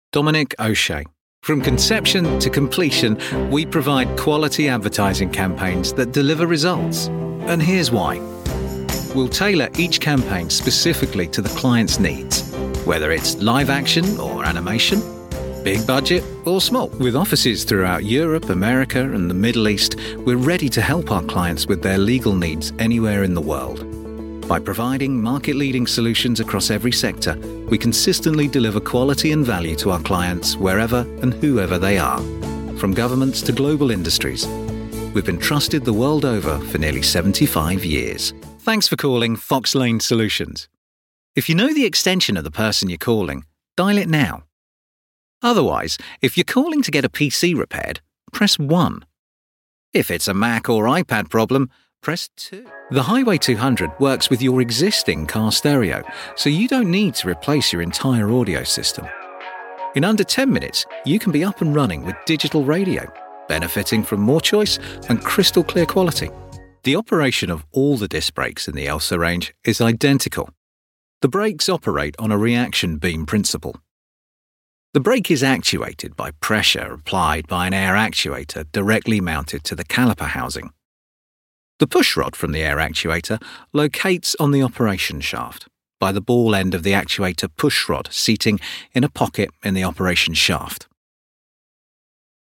Dominic O'Shea. From conception to completion, we provide quality advertising campaigns that deliver results. And here's why. We'll tailor each campaign specifically to the client's needs, whether it's live action or animation, big budget or small. With offices throughout Europe, America, and the Middle East, we're ready to help our clients with their legal needs anywhere in the world. By providing market-leading solutions across every sector, we consistently deliver quality and value to our clients wherever and whoever they are, from governments to global industries. We've been trusted the world over for nearly 75 years. Thanks for calling Fox Lane Solutions. If you know the extension of the person you're calling, dial it now. Otherwise, if you're calling to get a PC repaired, press 1. If it's a Mac or iPad problem, press 2. The Highway 200 works with your existing car stereo, so you don't need to replace your entire audio system. In under 10 minutes, you can be up and running with digital radio, benefiting from more choice and crystal clear quality. The operation of all the disc brakes in the Elsa range is identical. The brakes operate on a reaction beam principle. The brake is actuated by pressure applied by an air actuator directly mounted to the caliper housing. The push rod from the air actuator locates on the operation shaft by the ball end of the actuator push rod seating in a pocket in the operation shaft.